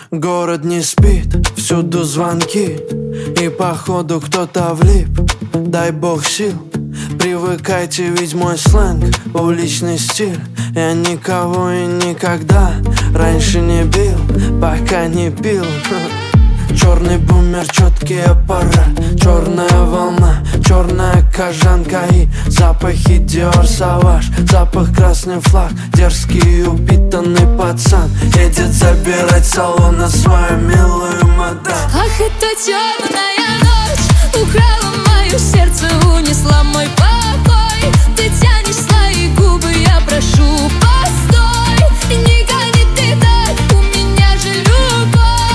Город не спит, всюду звонки, и походу кто-то влип. Дай бог сил, привыкайте, ведь мой сленг уличный стиль. Я никого и никогда раньше не бил, пока не пил. Черный бумер, четкий аппарат, черная волна, черная кожанка и запахи Dior Sauvage, запах красный флаг, дерзкий и упитанный пацан едет забирать с салона свою милую мадам. Ах, это темная ночь украла мое сердце, унесла мой покой. Ты тянешь свои губы, я прошу, постой, не гони ты так, у меня же любовь.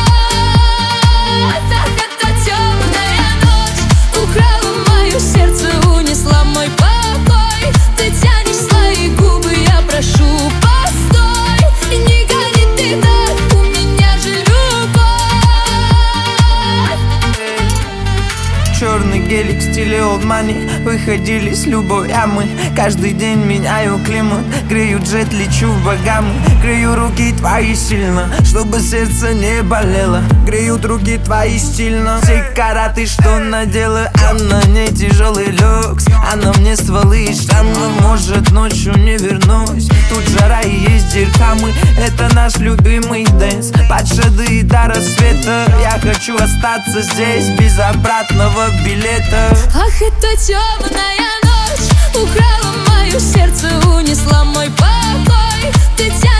Ах, это темная ночь украла мое сердце, унесла мой покой. Ты тянешь свои губы, я прошу, постой, не гони ты так, у меня же любовь. Черный гелик в стиле old money, выходили с любой ямы. Каждый день меняю климат, грею джет, лечу в Багамы. Грею руки твои сильно, чтобы сердце не болело. Греют руки твои стильно. Все караты, что надела, а на ней тяжелый люкс. Она мне стволы и штаммы, может ночью не вернусь. Тут жара и есть дирхамы, это наш любимый дэнс. Под шеды до рассвета я хочу остаться здесь без обратного билета. Ах, это темная ночь украла мое сердце, унесла мой покой. Ты